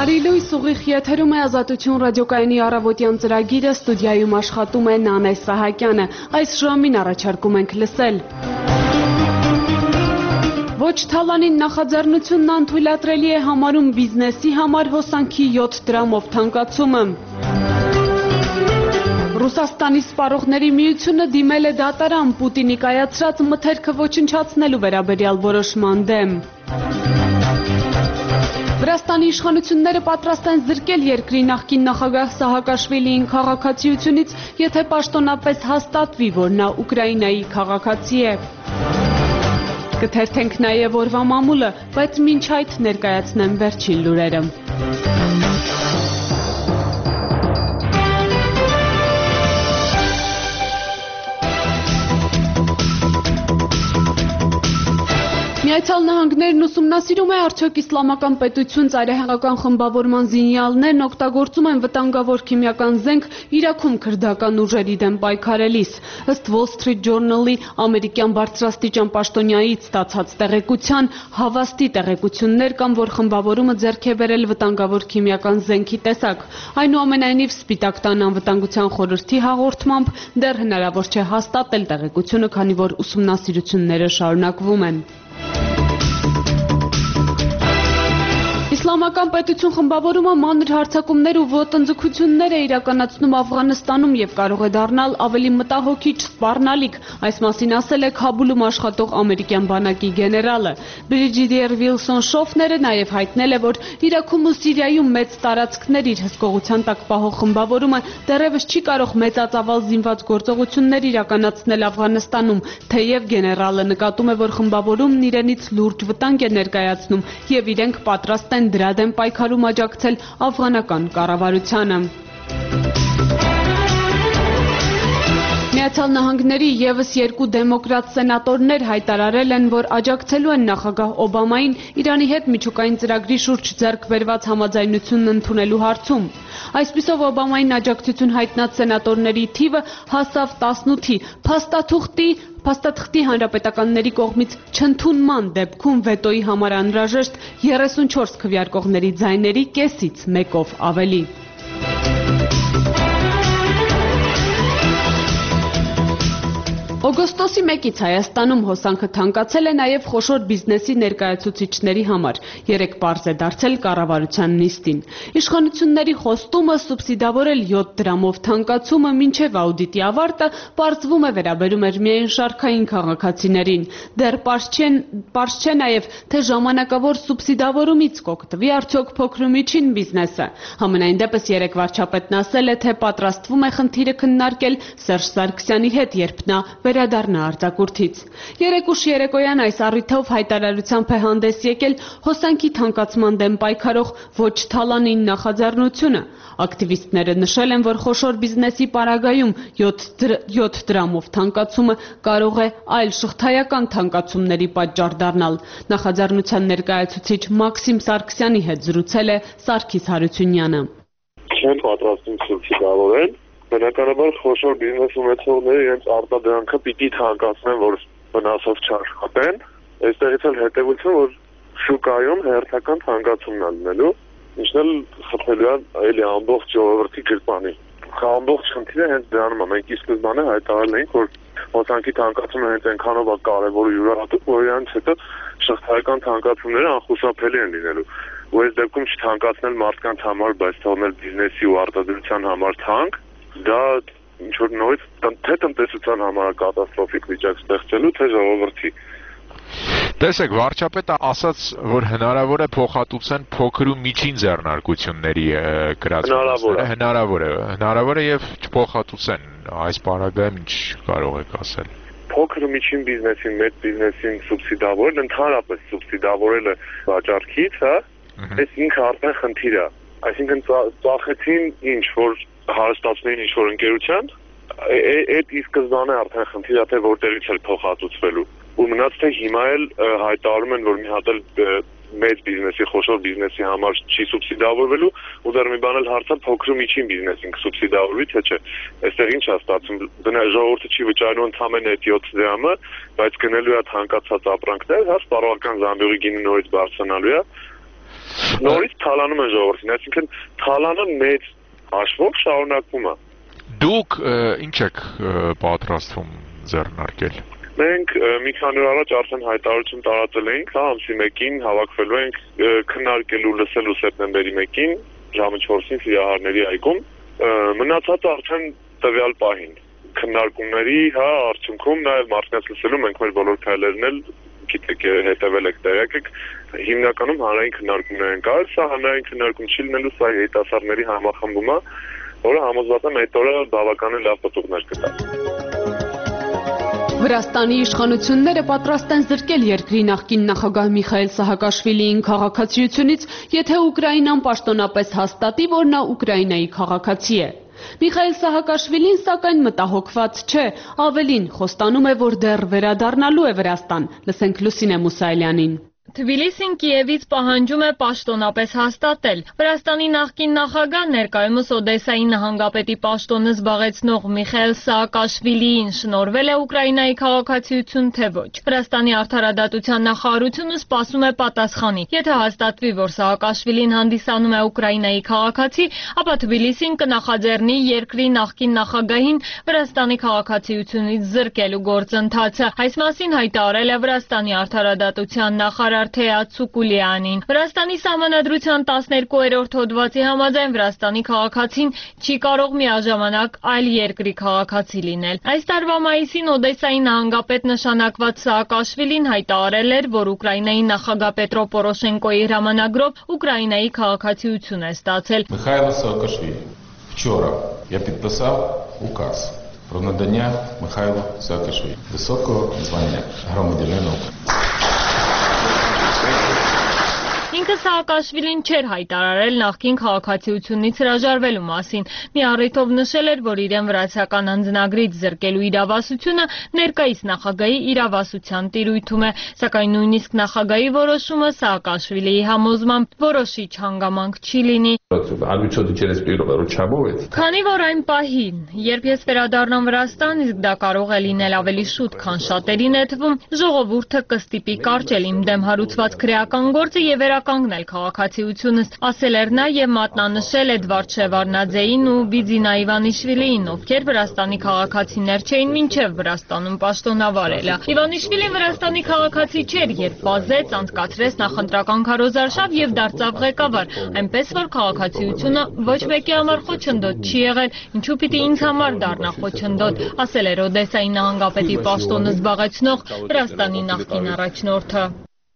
Բարի լույս, ուղիղ եթերում է Ազատություն ռադիոկայանի առավոտյան ծրագիրը, ստուդիայում աշխատում է Նանե Սահակյանը։ Այս ժամին առաջարկում ենք լսել. Ոչ թալանին նախաձեռնությունն անթույլատրելի է համարում բիզնեսի համար հոսանքի 7 դրամով թանկացումը։ Ռուսաստանի սպառողների միությունը դիմել է դատարան Պուտինի կայացրած մթերքը ոչնչացնելու վերաբերյալ որոշման դեմ։ Վրաստանի իշխանությունները պատրաստ են զրկել երկրի նախկին նախագահ Սահակաշվիլիին քաղաքացիությունից, եթե պաշտոնապես հաստատվի, որ նա Ուկրաինայի քաղաքացի է։ Կթերթենք նաև օրվա մամուլը, բայց մինչ այդ ներկայացնեմ վերջին լուրերը։ Միացյալ Նահանգներն ուսումնասիրում է արդյոք իսլամական պետություն ծայրահեղական խմբավորման զինյալներն օգտագործում են վտանգավոր քիմիական զենք Իրաքում քրդական ուժերի դեմ պայքարելիս։ Ըստ Wall Street Journal-ի ամերիկյան բարձրաստիճան պաշտոնյայից ստացած տեղեկության, հավաստի տեղեկություններ կան, որ խմբավորումը ձեռք է բերել վտանգավոր քիմիական զենքի տեսակ։ Այնուամենայնիվ Սպիտակ տան անվտանգության խորհրդի հաղորդմամբ դեռ հնարավոր չէ հաստատել տեղեկությունը, քանի որ ուսումնասիրությունները շարունակվում են։ Իսլամական պետություն խմբավորումը մանր հարձակումներ ու ոտնձգություններ է իրականացնում Աֆղանստանում և կարող է դառնալ ավելի մտահոգիչ սպառնալիք, այս մասին ասել է Քաբուլում աշխատող ամերիկյան բանակի գեներալը։ Բրիջիդիեր Վիլսոն Շոֆները նաև հայտնել է, որ Իրաքում ու Սիրիայում մեծ տարածքներ իր հսկողության տակ պահող խմբավորումը դեռևս չի կարող մեծածավալ զինված գործողություններ իրականացնել Աֆղանստանում, թեև գեներալը նկատում է, որ խմբավորումն իրենից լուրջ վտանգ է ներկայացնում և իրենք պատրաստ են դրա դեմ պայքարում աջակցել աֆղանական կառավարությանը։ Միացյալ Նահանգների ևս 2 դեմոկրատ սենատորներ հայտարարել են, որ աջակցելու են նախագահ Օբամային Իրանի հետ միջուկային ծրագրի շուրջ ձեռք բերված համաձայնությունն ընդունելու հարցում։ Այսպիսով Օբամային աջակցություն հայտնած սենատորների թիվը հասավ 18-ի, փաստաթղթի հանրապետականների կողմից չընդունման դեպքում վետոյի համար անհրաժեշտ 34 քվեարկողների ձայների կեսից մեկով ավելի։ Օգոստոսի 1-ից Հայաստանում հոսանքը թանկացել է նաև խոշոր բիզնեսի ներկայացուցիչների համար, 3 պարզ է դարձել կառավարության նիստին։ Իշխանությունների խոստումը սուբսիդավորել 7 դրամով թանկացումը մինչև աուդիտի ավարտը պարզվում է վերաբերում էր միայն շարքային քաղաքացիներին։ Դեռ պարզ չէ նաև, թե ժամանակավոր սուբսիդավորումից կօգտվի արդյոք փոքր ու միջին բիզնեսը։ Համենայն դեպս երեկ վարչապետն ասել է, թե պատրաստվում է խնդիրը քննարկել Սերժ Սարգսյանի հետ, երբ նա վերադառնա արձակուրդից։ Երեկ ուշ երեկոյան այս առիթով հայտարարությամբ է հանդես եկել հոսանքի թանկացման դեմ պայքարող ոչ թալանին նախաձեռնությունը։ Ակտիվիստները նշել են, որ խոշոր բիզնեսի պարագայում 7 դրամով թանկացումը կարող է այլ շղթայական թանկացումների պատճառ դառնալ։ Նախաձեռնության ներկայացուցիչ Մաքսիմ Սարգսյանի հետ զրուցել է Սարգիս Հարությունյանը։ Չեն պատրաստում սուբսիդավորել, բնականաբար խոշոր բիզնես ունեցողները իրենց արտադրանքը պիտի թանկացնեն, որ վնասով չաշխատեն։ Այստեղից էլ հետևություն, որ շուկայում հերթական թանկացումն է լինելու, ինչն էլ խփելու է էլի ամբողջ ժողովրդի գրպանի։ Ամբողջ խնդիրը հենց դրանում է։ Մենք ի սկզբանե հայտարարել էինք, որ հոսանքի թանկացումը հենց այնքանով է կարևոր ու յուրահատուկ, որ իրանց հետո շղթայական թանկացումները անխուսափելի են լինելու։ Ու այս դեպքում չթանկացնել մարդկանց համար, բայց թողնել բիզնեսի ու արտադրության համար թանկ, դա ինչ որ նորից թե տնտեսության համար կատաստրոֆիկ վիճակ ստեղծելու, թե ժողովրդի։ Տեսեք, վարչապետը ասաց, որ հնարավոր է փոխհատուցեն փոքր ու միջին ձեռնարկությունների գրածները, հնարավոր է եւ չփոխհատուցեն։ Այս պարագայում ինչ կարող եք ասել։ Փոքր ու միջին բիզնեսին, մեծ բիզնեսին սուբսիդավորել, ընդհանրապես սուբսիդավորելը վաճառքից, հա, այս ինքը արդեն խնդիր է։ Այսինքն ծախեցին ինչ որ հարստացնեին ինչ որ ընկերության, այդ ի սկզբանե արդեն խնդիր է, թե որտեղից է փոխհատուցվելու։ Ու մնաց թե հիմա էլ հայտարարում են, որ մի հատ էլ մեծ բիզնեսի, խոշոր բիզնեսի համար չի սուբսիդավորվելու, ու դեռ մի բան էլ հարցը փոքր ու միջին բիզնեսին կսուբսիդավորվի, թե չէ։ Այստեղ ինչ է ստացվում։ Ժողովուրդը չի վճարում ընդամենը այդ 7 դրամը, բայց գնելու է թանկացած ապրանքներ, հա, սպառողական զամբյուղի գինը նորից բարձրանալու է։ Նորից թալանում են ժողովրդին, այսինքն թալանը մեծ հաշվով շարունակվում է։ Դուք ինչ եք պատրաստվում ձեռնարկել։ Մենք մի քանի օր առաջ արդեն հայտարարություն տարածել էինք, ամսի 1-ին հավաքվելու ենք քննարկելու լսելու սեպտեմբերի 1-ին ժամը 4-ին Սիրահարների այգում, մնացածը արդեն տվյալ պահին քննարկումների, արդյունքում նաև մարդկանց լսելու մենք մեր բոլոր քայլերն էլ գիտեք հետևել եք, տեղյակ եք, հիմնականում հանրային քննարկումներ են կարել, սա հանրային քննարկում չի լինելու, սա երիտասարդների համախմբում է, որը համոզված եմ այդ օրը բավականին լավ պտուղներ կտա։ Վրաստանի իշխանությունները պատրաստ են զրկել երկրի նախկին նախագահ Միխայել Սահակաշվիլիին քաղաքացիությունից, եթե Ուկրաինան պաշտոնապես հաստատի, որ նա Ուկրաինայի քաղաքացի է։ Միխայել Սահակաշվիլին սակայն մտահոգված չէ, ավելին խոստանում է, որ դեռ վերադառնալու է Վրաստան։ Լսենք Լուսինե Մուսայելյանին։ Թբիլիսին Կիևից պահանջում է պաշտոնապես հաստատել։ Վրաստանի նախկին նախագահ ներկայումս Օդեսայի նահանգապետի պաշտոնը զբաղեցնող Միխայել Սաակաշվիլիին շնորհվել է Ուկրաինայի քաղաքացիություն, թե ոչ։ Վրաստանի արդարադատության նախարարությունը սպասում է պատասխանի։ Եթե հաստատվի, որ Սաակաշվիլին հանդիսանում է Ուկրաինայի քաղաքացի, ապա Թբիլիսին կնախաձեռնի երկրի նախկին նախագահին Վրաստանի քաղաքացիությունից զրկելու գործընթացը։ Այս մասին հայտարարել է Վրաստանի արդարադատության նախարար Թեացուկուլյանին։ Վրաստանի սահմանադրության 12-րդ հոդվածի համաձայն Վրաստանի քաղաքացին չի կարող միաժամանակ այլ երկրի քաղաքացի լինել։ Այս տարվա մայիսին Օդեսայի նահանգապետ նշանակված Սաակաշվիլին հայտարարել էր, որ Ուկրաինայի նախագահ Պետրո Պորոշենկոյի հրամանագրով Ուկրաինայի քաղաքացիություն է стացել։ Михайло Саакашвили. Вчора я підписав указ про надання Михайлу Саакашвили високого звання громадянина України. Ինքը Սաակաշվիլին չէր հայտարարել նախկին քաղաքացիությունից հրաժարվելու մասին։ Մի առիթով նշել էր, որ իրեն վրացական անձնագրից զրկելու իրավասությունը ներկայիս նախագահի իրավասության տիրույթում է, սակայն նույնիսկ նախագահի որոշումը Սաակաշվիլիի համոզմամբ որոշիչ հանգամանք չի լինի։ Քանի որ այն պահին, երբ ես վերադառնամ Վրաստան, իսկ դա կարող է լինել ավելի շուտ, քան շատերին է թվում, ժողովուրդը կստիպի կարճել իմ դեմ հարուցված քրեական գործը եւ կանգնել քաղաքացիությունս, ասել էր նա եւ մատնանշել Էդվարդ Շևարնաձեին ու Բիձինա Իվանիշվիլիին, ովքեր Վրաստանի քաղաքացիներ չէին, մինչեւ Վրաստանում պաշտոնավարելը։ Իվանիշվիլին Վրաստանի քաղաքացի չէր, երբ վազեց, անցկացրեց նախընտրական քարոզարշավ եւ դարձավ ղեկավար, այնպես որ քաղաքացիությունը ոչ մեկի համար խոչընդոտ չի եղել, ինչու պիտի ինձ համար դառնա խոչընդոտ, ասել էր Օդեսայի նահանգապետի պաշտոնը զբաղեցնող Վրաստանի նախկին առաջնորդը։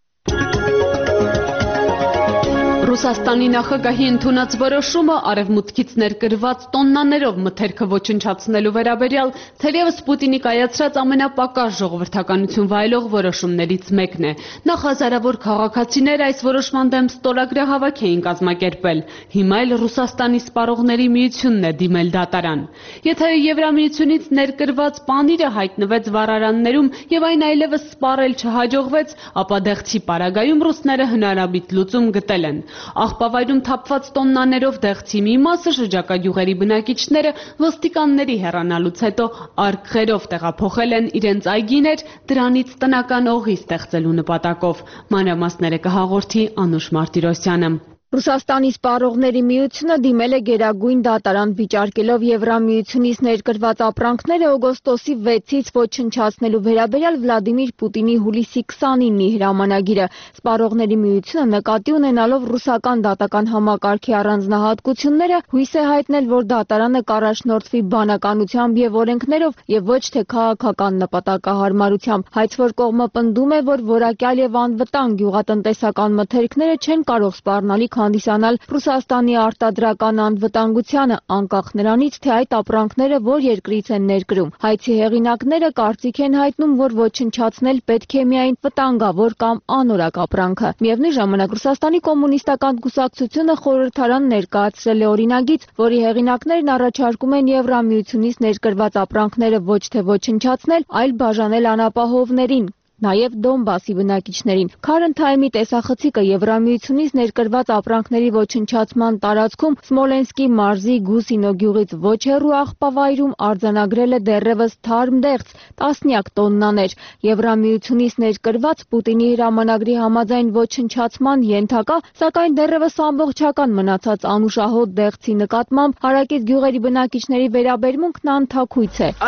Ռուսաստանի նախագահի ընդունած որոշումը արևմուտքից ներկրված տոննաներով մթերքը ոչնչացնելու վերաբերյալ թերևս Պուտինի կայացրած ամենապակաս ժողովրդականություն վայելող որոշումներից մեկն է։ Նախազարավոր քաղաքացիներ այս որոշման դեմ ստորագրահավաք էին կազմակերպել։ Հիմա էլ Ռուսաստանի սպառողների միությունն է դիմել դատարան։ Եթե Եվրամիությունից ներկրված պանիրը հայտնվեց վառարաններում եւ այն այլևս սպառել չհաջողվեց, ապա դեղցի պարագայում ռուսները հնարամիտ լուծում գտել են։ Աղբավայրում թափված տոննաներով դեղցի մի մասը շրջակա գյուղերի բնակիչները ոստիկանների հեռանալուց հետո արկղերով տեղափոխել են իրենց այգիներ, դրանից տնական օղի ստեղծելու նպատակով։ Մանրամասները կհաղորդի Անուշ Մարտիրոսյանը։ Ռուսաստանի սպառողների միությունը դիմել է գերագույն դատարան վիճարկելով Եվրամիությունից ներկրված ապրանքները օգոստոսի 6-ից ոչնչացնելու վերաբերյալ Վլադիմիր Պուտինի հուլիսի 29-ի հրամանագիրը։ Սպառողների միությունը նկատի ունենալով ռուսական դատական համակարգի առանձնահատկությունները հույս է հայտնել, որ դատարանը կառաջնորդվի բանականությամբ եւ օրենքներով եւ ոչ թե քաղաքական նպատակահարմարությամբ։ Հայցվոր կողմը պնդում է, որ որակյալ եւ անվտանգ գյուղատնտեսական մթերքները չեն կարող սպառնալիք հանդիսանալ Ռուսաստանի արտադրական անվտանգությանը, անկախ նրանից, թե այդ ապրանքները որ երկրից են ներկրում։ Հայցի հեղինակները կարծիք են հայտնում, որ ոչնչացնել պետք է միայն վտանգավոր կամ անորակ ապրանքը։ Միևնույն ժամանակ Ռուսաստանի կոմունիստական կուսակցությունը խորհրդարան ներկայացրել է օրինագիծ, որի հեղինակներն առաջարկում են Եվրամիությունից ներկրված ապրանքները ոչ թե ոչնչացնել, այլ բաժանել անապահովներին։ նաև Դոնբասի բնակիչներին։ Քարընթայմի տեսախցիկը Եվրամիությունից ներկրված ապրանքների ոչնչացման տարածքում Սմոլենսկի մարզի Գուսինո գյուղից ոչ հեռու աղբավայրում արձանագրել է դեռևս թարմ դեղց, տասնյակ տոննաներ։ Եվրամիությունից ներկրված Պուտինի հրամանագրի համաձայն ոչնչացման ենթակա, սակայն դեռևս ամբողջական մնացած անուշահոտ դեղցի նկատմամբ հարակից գյուղերի բնակիչների վերաբերմունքն անթաքույց է։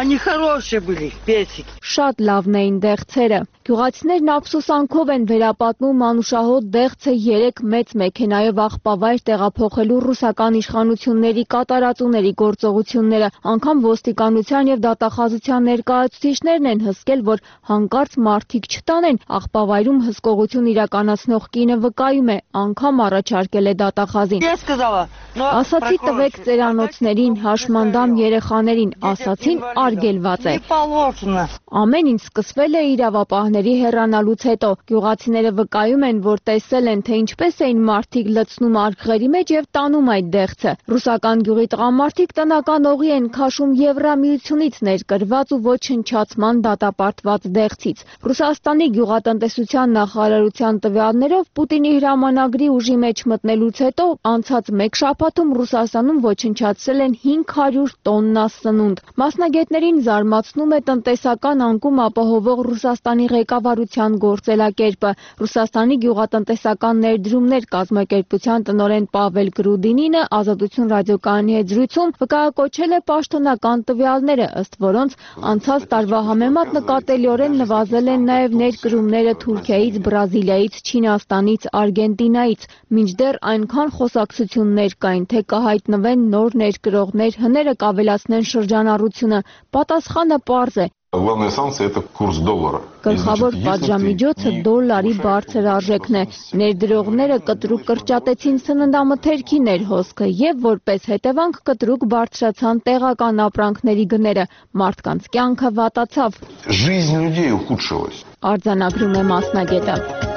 Շատ լավն էին դեղցերը։ Գյուղացիներն ափսոսանքով են վերապատմում անուշահոտ դեղցը 3 մեծ մեքենայով աղբավայր տեղափոխելու ռուսական իշխանությունների կատարածուների գործողությունները, անգամ ոստիկանության եւ դատախազության ներկայացուցիչներն են հսկել, որ հանկարծ մարդիկ չտանեն, աղբավայրում հսկողություն իրականացնող կինը վկայում է, անգամ առաջարկել է դատախազին։ Ասացի տվեք ծերանոցներին, հաշմանդամ երեխաներին, ասացին արգելված է։ Ամեն ինչ սկսվել է իրավապահների հեռանալուց հետո։ Գյուղացիները վկայում են, որ տեսել են, թե ինչպես էին մարդիկ լցնում արկղերի մեջ եւ տանում այդ դեղցը։ Ռուսական գյուղի տղամարդիկ տնական օղի են քաշում Եվրամիությունից ներկրված ու ոչնչացման դատապարտված դեղցից։ Ռուսաստանի գյուղատնտեսության նախարարության տվյալներով Պուտինի հրամանագրի ուժի մեջ մտնելուց հետո անցած մեկ շաբաթում Ռուսաստանում ոչնչացրել են 500 տոննա սնունդ։ Մասնագետներին զարմացնում է տնտեսական անկում ապահովող Ռուսաստանի ղեկավարության գործելակերպը։ Ռուսաստանի գյուղատնտեսական ներդրումներ կազմակերպության տնօրեն Պավել Գրուդինինը Ազատություն ռադիոկայանի հետ զրույցում վկայակոչել է պաշտոնական տվյալները, ըստ որոնց անցած տարվա համեմատ նկատելիորեն նվազել են նաև ներկրումները Թուրքիայից, Բրազիլիայից, Չինաստանից, Արգենտինայից, մինչդեռ այնքան խոսակցություններ կային, թե կհայտնվեն նոր ներկրողներ, հները կավելացնեն շրջանառությունը։ Պատասխանը պարզ է։ Главная санкция – это курс доллара. Գլխավոր պատժամիջոցը դոլարի բարձր արժեքն է։ Ներդրողները կտրուկ կրճատեցին սննդամթերքի ներհոսքը եւ որպես հետևանք կտրուկ բարձրացան տեղական ապրանքների գները։ Մարդկանց կյանքը վատացավ։ Жизнь людей ухудшилась. Արձանագրում է մասնագետը։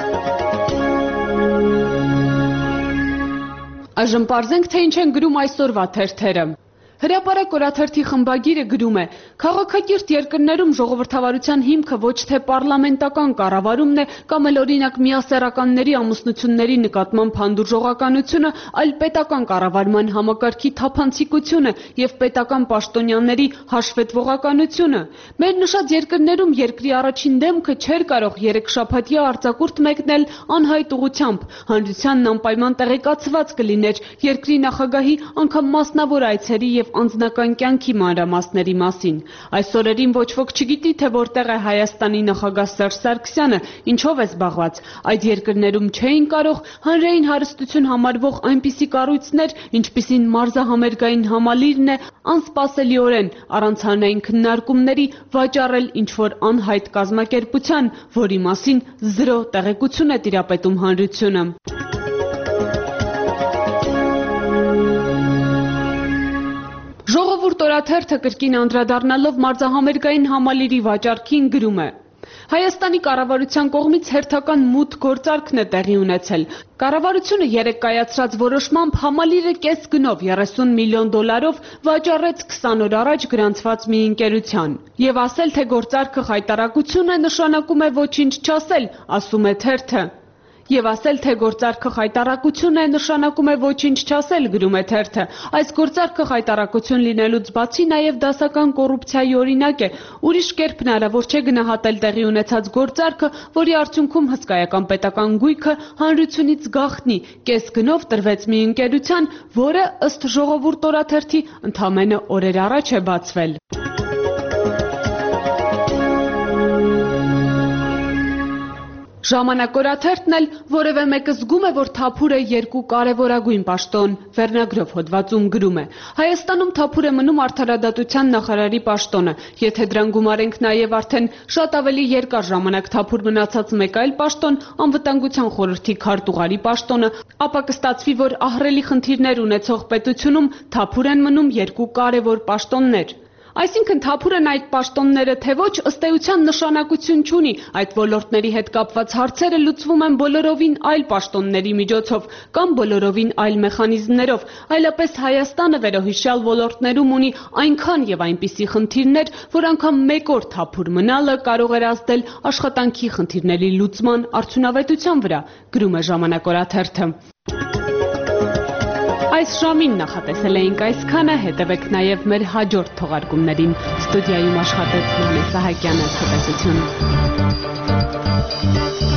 Այժմ պարզենք, թե ինչ են գրում այսօրվա թերթերը։ Հրապարակ օրաթերթի խմբագիրը գրում է. քաղաքակիրթ երկրներում ժողովրդավարության հիմքը ոչ թե պարլամենտական կառավարումն է կամ էլ օրինակ միասեռականների ամուսնությունների նկատմամբ հանդուրժողականությունը, այլ պետական կառավարման համակարգի թափանցիկությունը եւ պետական պաշտոնյաների հաշվետվողականությունը։ Մեր նշած երկրներում երկրի առաջին դեմքը չէր կարող 3 շաբաթյա արձակուրդ մեկնել անհայտ ուղղությամբ։ Հանրությանն անպայման տեղեկացված կլիներ երկրի նախագահի անգամ մասնավոր այցերի եւ անձնական կյանքի մանրամասների մասին։ Այս օրերին ոչ ոք չգիտի, թե որտեղ է Հայաստանի նախագահ Սերժ Սարգսյանը, ինչով է զբաղված։ Այդ երկրներում չէին կարող հանրային հարստություն համարվող այնպիսի կառույցներ, ինչպիսին մարզահամերգային համալիրն է, անսպասելիորեն առանց հանրային քննարկումների վաճառել ինչ-որ անհայտ կազմակերպության, որի մասին 0 տեղեկություն է տիրապետում հանրությունը։ Ժողովուրդ օրաթերթը կրկին անդրադառնալով մարզահամերգային համալիրի վաճառքին գրում է. Հայաստանի կառավարության կողմից հերթական մութ գործարքն է տեղի ունեցել։ Կառավարությունը երեկ կայացրած որոշմամբ համալիրը կես գնով 30 միլիոն դոլարով վաճառեց 20 օր առաջ գրանցված մի ընկերության։ Եվ ասել, թե գործարքը խայտարակություն է, նշանակում է ոչինչ չասել, ասում է թերթը։ Եվ ասել, թե գործարքը խայտարակություն է, նշանակում է ոչինչ չասել, գրում է թերթը։ Այս գործարքը խայտարակություն լինելուց բացի նաև դասական կոռուպցիայի օրինակ է։ Ուրիշ կերպ հնարավոր չէ գնահատել տեղի ունեցած գործարքը, որի արդյունքում հսկայական պետական գույքը հանրությունից գաղտնի կես գնով տրվեց մի ընկերության, որը ըստ Ժողովուրդ օրաթերթի ընդամենը օրեր առաջ է բացվել։ Ժամանակ օրաթերթն էլ որևէ մեկը զգում է, որ Թափուր է երկու կարևորագույն պաշտոն, վերնագրով հոդվածում գրում է. Հայաստանում Թափուր է մնում արդարադատության նախարարի պաշտոնը, եթե դրան գումարենք նաև արդեն շատ ավելի երկար ժամանակ Թափուր մնացած մեկ այլ պաշտոն, անվտանգության խորհրդի քարտուղարի պաշտոնը, ապա կստացվի, որ ահռելի խնդիրներ ունեցող պետությունում Թափուր են մնում երկու կարևոր պաշտոններ։ Այսինքն թափուր են այդ պաշտոնները թե ոչ, ըստ էության նշանակություն չունի, այդ ոլորտների հետ կապված հարցերը լուծվում են բոլորովին այլ պաշտոնների միջոցով կամ բոլորովին այլ մեխանիզմներով, այլապես Հայաստանը վերոհիշյալ ոլորտներում ունի այնքան եւ այնպիսի խնդիրներ, որ անգամ մեկ օր թափուր մնալը կարող էր ազդել աշխատանքի խնդիրների լուծման արդյունավետության վրա, գրում է Ժամանակ օրաթերթը։ Այս ժամին նախատեսել էինք այսքանը, հետևեք նաև մեր հաջորդ թողարկումներին։ Ստուդիայում աշխատեց Նանե Սահակյանը, ցտեսություն։